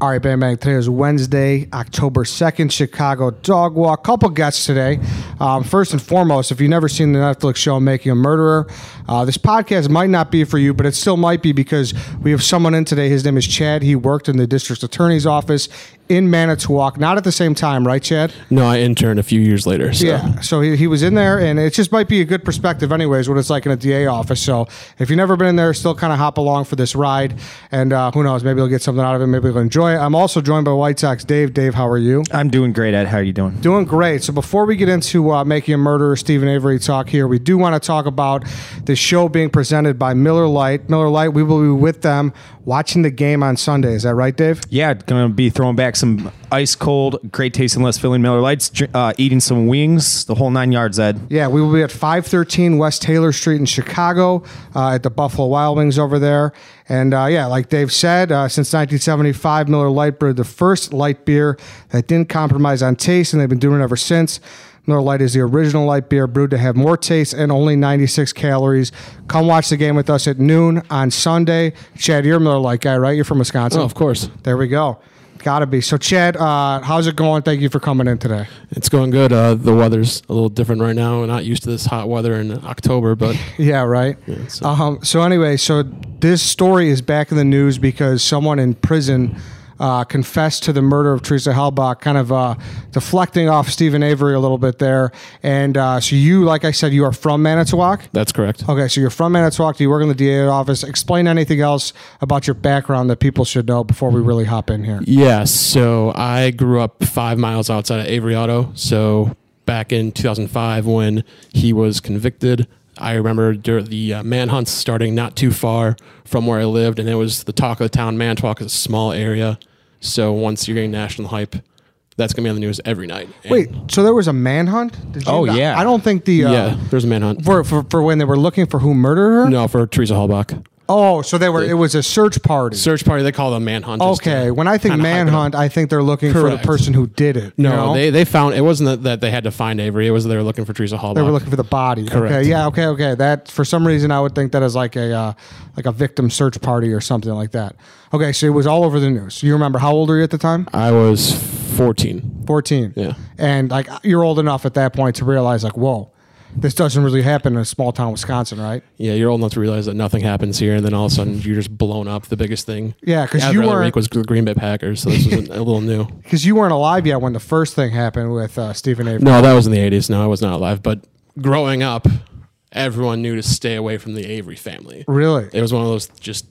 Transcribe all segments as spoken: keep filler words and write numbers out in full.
All right, Bang Bang. Today is Wednesday, October second, Chicago Dog Walk. Couple guests today. Um, first and foremost, if you've never seen the Netflix show Making a Murderer, uh, this podcast might not be for you, but it still might be because we have someone in today. His name is Chad. He worked in the district attorney's office in Manitowoc. Not at the same time, right, Chad? No, I interned a few years later. So. Yeah, so he, he was in there, and it just might be a good perspective anyways, what it's like in a D A office. So if you've never been in there, still kind of hop along for this ride, and uh, who knows, maybe you'll get something out of it, maybe you'll enjoy it. I'm also joined by White Sox Dave. Dave, how are you? I'm doing great, Ed. How are you doing? Doing great. So before we get into uh, Making a Murderer, Stephen Avery talk here, we do want to talk about the show being presented by Miller Lite. Miller Lite, we will be with them watching the game on Sunday. Is that right, Dave? Yeah, going to be throwing back some ice cold, great tasting, less filling Miller Lights, uh, eating some wings, the whole nine yards, Ed. Yeah, we will be at five thirteen West Taylor Street in Chicago uh, at the Buffalo Wild Wings over there. And uh, yeah, like Dave said, uh, since nineteen seventy-five, Miller Lite brewed the first light beer that didn't compromise on taste, and they've been doing it ever since. Miller Lite is the original light beer brewed to have more taste and only ninety-six calories. Come watch the game with us at noon on Sunday. Chad, you're a Miller Lite guy, right? You're from Wisconsin? Oh, of course. There we go. Gotta be. So, Chad, uh, how's it going? Thank you for coming in today. It's going good. Uh, the weather's a little different right now. We're not used to this hot weather in October, but... yeah, right? Yeah, so. Um, so anyway, so this story is back in the news because someone in prison uh, confessed to the murder of Teresa Halbach, kind of uh, deflecting off Stephen Avery a little bit there. And uh, so you, like I said, you are from Manitowoc? That's correct. Okay, so you're from Manitowoc. Do you work in the D A office? Explain anything else about your background that people should know before we really hop in here. Yeah, so I grew up five miles outside of Avery Auto. So back in two thousand five when he was convicted, I remember the uh, manhunts starting not too far from where I lived, and it was the talk of the town. Manitowoc is a small area, so once you're getting national hype, that's going to be on the news every night. And Wait, so there was a manhunt? Did you, Oh, yeah. I don't think the... Uh, yeah, there's a manhunt. For, for for when they were looking for who murdered her? No, for Teresa Halbach. Oh, so they were. It was a search party. Search party, they call it a manhunt. just Okay, to when I think kinda hype it up. manhunt, I think they're looking for Correct. the person who did it. No, you know? they they found it wasn't that, that they had to find Avery. It was they were looking for Teresa Halbach. They were looking for the body. Correct. Okay, yeah, okay, okay. That for some reason I would think that is like a uh, like a victim search party or something like that. Okay, so it was all over the news. You remember how old were you at the time? I was fourteen. fourteen. Yeah. And like you're old enough at that point to realize like, whoa, this doesn't really happen in a small town Wisconsin, right? Yeah, you're old enough to realize that nothing happens here, and then all of a sudden you're just blown up. The biggest thing. Yeah, because I'd you rather weren't make was the Green Bay Packers, so this was a little new. because you weren't alive yet when the first thing happened with uh, Stephen Avery. No, that was in the eighties. No, I was not alive. But growing up, everyone knew to stay away from the Avery family. Really? It was one of those just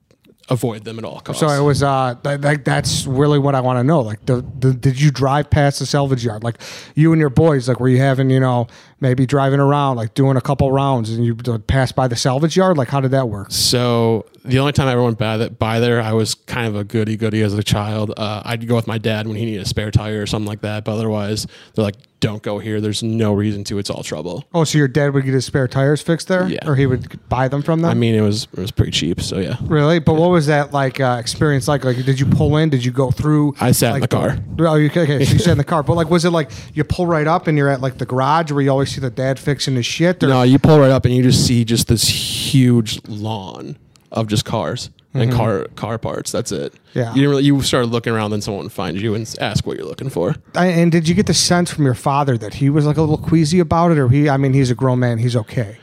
avoid them at all costs. So it was. Uh, th- th- that's really what I want to know. Like, the, the, did you drive past the salvage yard? Like, you and your boys, like, were you having, you know, maybe driving around, like doing a couple rounds, and you would pass by the salvage yard? Like, how did that work? So the only time I ever went by, that, by there, I was kind of a goody goody as a child. Uh, I'd go with my dad when he needed a spare tire or something like that. But otherwise, they're like, don't go here. There's no reason to. It's all trouble. Oh, so your dad would get his spare tires fixed there? Yeah. Or he would buy them from them? I mean, it was it was pretty cheap. So yeah. Really? But what was that like uh, experience like? Like, did you pull in? Did you go through? I sat in like, the car. Oh, you, okay, so you sat in the car. But like, was it like you pull right up and you're at like the garage where you always see the dad fixing his shit? Or? No, you pull right up and you just see just this huge lawn of just cars and Mm-hmm. car car parts. That's it. Yeah. You didn't really, you started looking around, then someone would find you and ask what you're looking for. I, and did you get the sense from your father that he was like a little queasy about it, or he? I mean, he's a grown man. He's okay.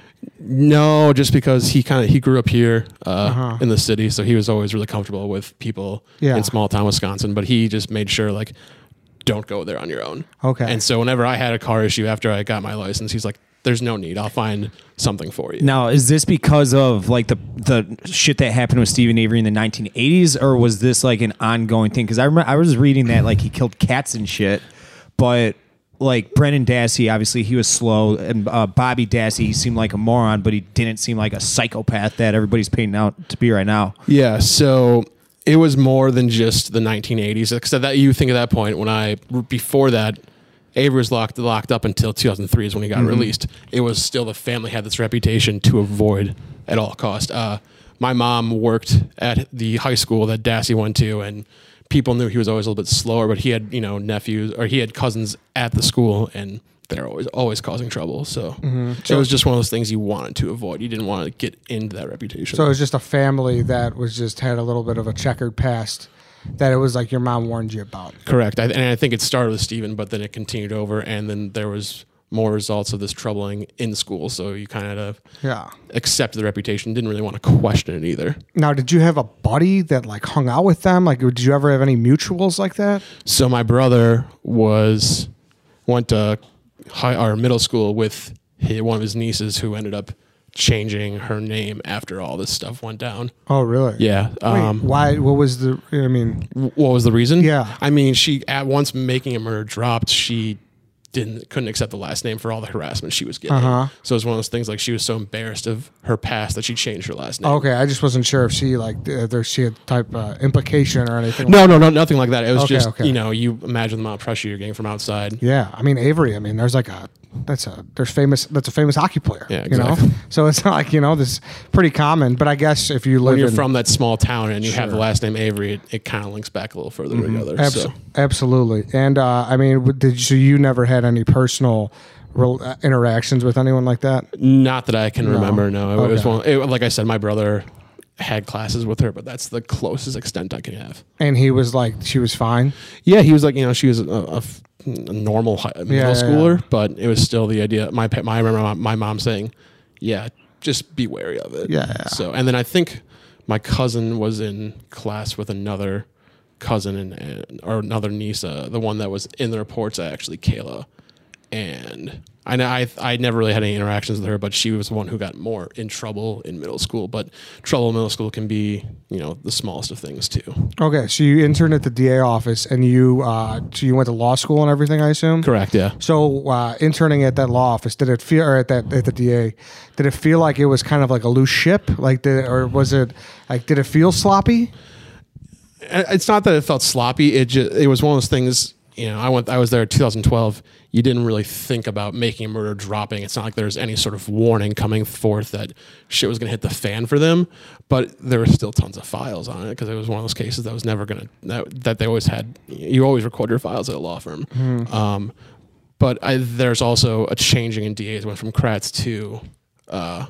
No, just because he kind of he grew up here uh, Uh-huh. in the city, so he was always really comfortable with people Yeah. in small town Wisconsin. But he just made sure like, don't go there on your own. Okay. And so whenever I had a car issue after I got my license, he's like, "There's no need. I'll find something for you." Now, is this because of like the the shit that happened with Stephen Avery in the nineteen eighties, or was this like an ongoing thing? Because I remember I was reading that like he killed cats and shit, but like Brendan Dassey, obviously he was slow, and uh, Bobby Dassey, he seemed like a moron, but he didn't seem like a psychopath that everybody's painting out to be right now. Yeah, so it was more than just the nineteen eighties. Except that you think at that point when I before that, Avery was locked locked up until two thousand three is when he got mm-hmm. released. It was still the family had this reputation to avoid at all cost. Uh, my mom worked at the high school that Dassey went to, and people knew he was always a little bit slower, but he had, you know, nephews or he had cousins at the school, and they're always always causing trouble. So, mm-hmm. so it was just one of those things you wanted to avoid. You didn't want to get into that reputation. So it was just a family that was just had a little bit of a checkered past. that it was like your mom warned you about. Correct. I, and I think it started with Steven, but then it continued over, and then there was more results of this troubling in school. So you kind of Yeah. accepted the reputation, didn't really want to question it either. Now, did you have a buddy that like hung out with them? Like, did you ever have any mutuals like that? So my brother was went to high or middle school with his, one of his nieces who ended up changing her name after all this stuff went down. Oh, really? Yeah. Wait, Um, why? What was the? I mean, what was the reason? Yeah. I mean, she at once making a murder dropped, she didn't couldn't accept the last name for all the harassment she was getting. Uh-huh. So it was one of those things like she was so embarrassed of her past that she changed her last name. okay, I just wasn't sure if she like uh, there she had type uh, implication or anything. No, no, no, nothing like that. It was Okay, just okay. you know, you imagine the amount of pressure you're getting from outside. Yeah, I mean Avery. I mean, there's like a that's a there's famous that's a famous hockey player. Yeah, You know, exactly. so it's not like you know this is pretty common. But I guess if you live When you're in, from that small town and you have the Sure. last name Avery, it, it kind of links back a little further together. Abs- So absolutely. And uh, I mean, w- did you, so you never had any personal rel- uh, interactions with anyone like that? not that I can remember. No, it was Okay. one. It, like I said, my brother had classes with her, but that's the closest extent I can have. And he was like, she was fine. Yeah, he was like, you know, she was a, a f- a normal high, middle yeah, schooler, yeah. but it was still the idea. My, pa- my I remember my, my mom saying, "Yeah, just be wary of it." Yeah, yeah. So, and then I think my cousin was in class with another cousin and, and or another niece, uh, the one that was in the reports, actually Kayla, and I know I I never really had any interactions with her, but she was the one who got more in trouble in middle school. But trouble in middle school can be, you know, the smallest of things too. Okay, so you interned at the D A office, and you uh, so you went to law school and everything, I assume. Correct. Yeah. So uh, interning at that law office, did it feel, or at that at the D A, did it feel like it was kind of like a loose ship, like did, or was it like did it feel sloppy? It's not that it felt sloppy. It just it was one of those things. You know, I went. I was there in two thousand twelve. You didn't really think about making a murder dropping. It's not like there's any sort of warning coming forth that shit was going to hit the fan for them. But there were still tons of files on it because it was one of those cases that was never going to that, that they always had. You always record your files at a law firm. Um, but I, there's also a changing in D As. Went from Kratz to. Uh,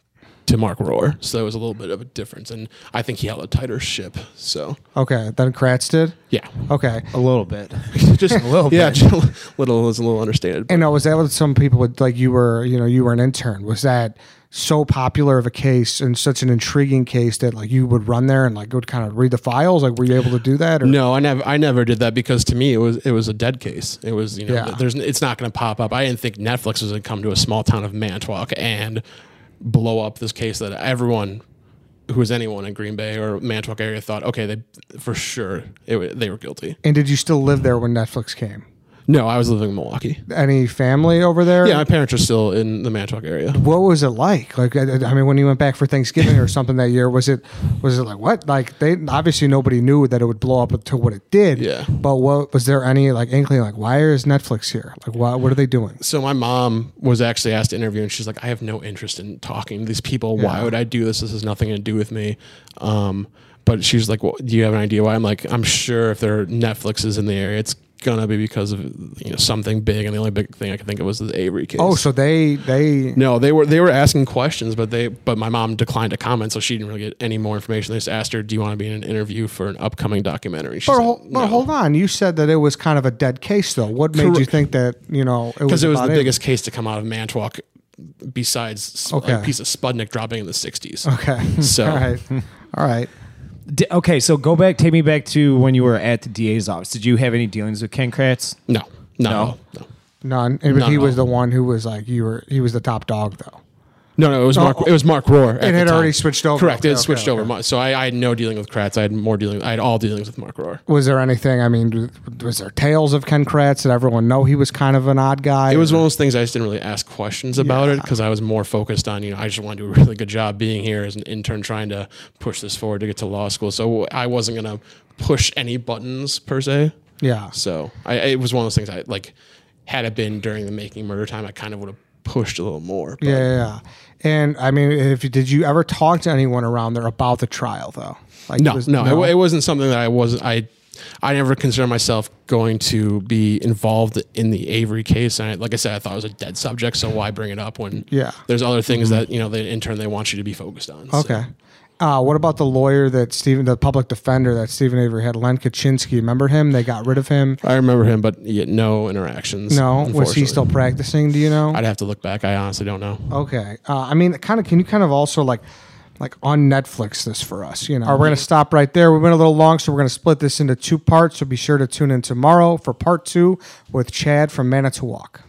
to Mark Rohr. So there was a little bit of a difference. And I think he held a tighter ship. So, Okay, then Kratz did. yeah. Okay, A little bit. Just a little yeah, bit. just a little was a little understated. and now was that what some people would like? You were, you know, you were an intern. Was that so popular of a case and such an intriguing case that like you would run there and like would kind of read the files? Like, were you able to do that? Or? No, I never, I never did that because to me it was, it was a dead case. It was, you know, Yeah. there's, it's not going to pop up. I didn't think Netflix was going to come to a small town of Manitowoc and blow up this case that everyone, who was anyone in Green Bay or Manitowoc area, thought, okay, they for sure it, wa- they were guilty. And did you still live there when Netflix came? No, I was living in Milwaukee. Any family over there? Yeah, my parents are still in the Manitowoc area. What was it like? Like, I, I mean, when you went back for Thanksgiving or something that year, was it was it like what? Like, they obviously nobody knew that it would blow up to what it did. Yeah. But what was there any like inkling? Like, why is Netflix here? Like, what what are they doing? So my mom was actually asked to interview, and she's like, "I have no interest in talking to these people. Why Yeah. would I do this? This has nothing to do with me." Um, but she's like, well, "Do you have an idea why?" I'm like, "I'm sure if there are Netflixes in the area, it's gonna be because of you know something big." And the only big thing I could think of was the Avery case. Oh, so they they no, they were they were asking questions, but they but my mom declined to comment, so she didn't really get any more information. They just asked her, "Do you want to be in an interview for an upcoming documentary?" She But, said, hol- but "No." hold on, you said that it was kind of a dead case, though. What made you Correct. think that you know it was Because it was the about biggest case to come out of Manitowoc, besides Okay. a piece of Sputnik dropping in the sixties. Okay, So- all right, all right. D- okay, so go back, take me back to when you were at the D A's office. Did you have any dealings with Ken Kratz? No, no, No? no, None. And No, he no. was the one who was like you were. He was the top dog, though. no, no. It was Oh, Mark. It was Mark Rohr. at It the had time. already switched over. Correct. Okay, it had okay, switched okay. over. So I, I had no dealing with Kratz. I had more dealing. I had all dealings with Mark Rohr. Was there anything? I mean, was there tales of Ken Kratz? Did everyone know he was kind of an odd guy? It was or- one of those things I just didn't really ask questions about it Yeah. because I was more focused on, you know, I just want to do a really good job being here as an intern trying to push this forward to get to law school. So I wasn't going to push any buttons per se. Yeah. So I, it was one of those things I like, had it been during the making murder time, I kind of would have pushed a little more. But Yeah, yeah, yeah. And I mean, if you- did you ever talk to anyone around there about the trial, though? Like, No, was- no, It, it wasn't something that I was. I, I never considered myself going to be involved in the Avery case. And I, like I said, I thought it was a dead subject. So why bring it up when Yeah. there's other things that you know the intern they want you to be focused on. So. Okay. Uh, what about the lawyer that Stephen, the public defender that Stephen Avery had, Len Kaczynski? Remember him? They got rid of him. I remember him, but yet no interactions. No, was he unfortunately. still practicing? Do you know? I'd have to look back. I honestly don't know. Okay. Uh, I mean, kind of. Can you kind of also like, like on Netflix this for us? You know, we're gonna stop right there. We've been a little long, so we're gonna split this into two parts. So be sure to tune in tomorrow for part two with Chad from Manitowoc.